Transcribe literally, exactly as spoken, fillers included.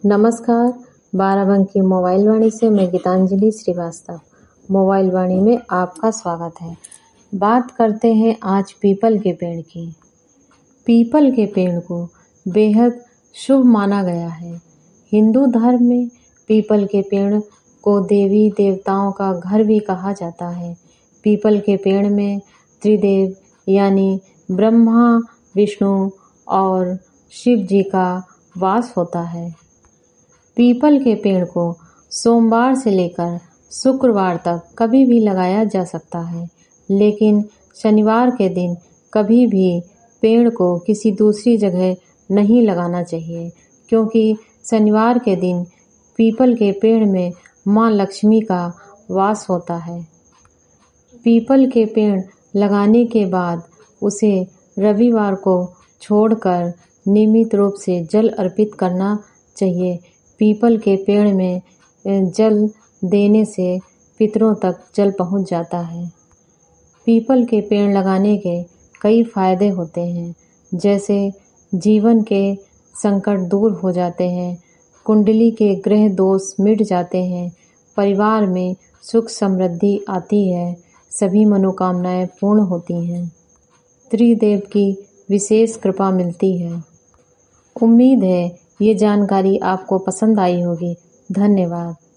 नमस्कार, बाराबंकी मोबाइल वाणी से मैं गीतांजलि श्रीवास्तव। मोबाइल वाणी में आपका स्वागत है। बात करते हैं आज पीपल के पेड़ की। पीपल के पेड़ को बेहद शुभ माना गया है। हिंदू धर्म में पीपल के पेड़ को देवी देवताओं का घर भी कहा जाता है। पीपल के पेड़ में त्रिदेव यानी ब्रह्मा, विष्णु और शिव जी का वास होता है। पीपल के पेड़ को सोमवार से लेकर शुक्रवार तक कभी भी लगाया जा सकता है, लेकिन शनिवार के दिन कभी भी पेड़ को किसी दूसरी जगह नहीं लगाना चाहिए, क्योंकि शनिवार के दिन पीपल के पेड़ में माँ लक्ष्मी का वास होता है। पीपल के पेड़ लगाने के बाद उसे रविवार को छोड़कर नियमित रूप से जल अर्पित करना चाहिए। पीपल के पेड़ में जल देने से पितरों तक जल पहुंच जाता है। पीपल के पेड़ लगाने के कई फायदे होते हैं, जैसे जीवन के संकट दूर हो जाते हैं, कुंडली के ग्रह दोष मिट जाते हैं, परिवार में सुख समृद्धि आती है, सभी मनोकामनाएं पूर्ण होती हैं, त्रिदेव की विशेष कृपा मिलती है। उम्मीद है ये जानकारी आपको पसंद आई होगी। धन्यवाद।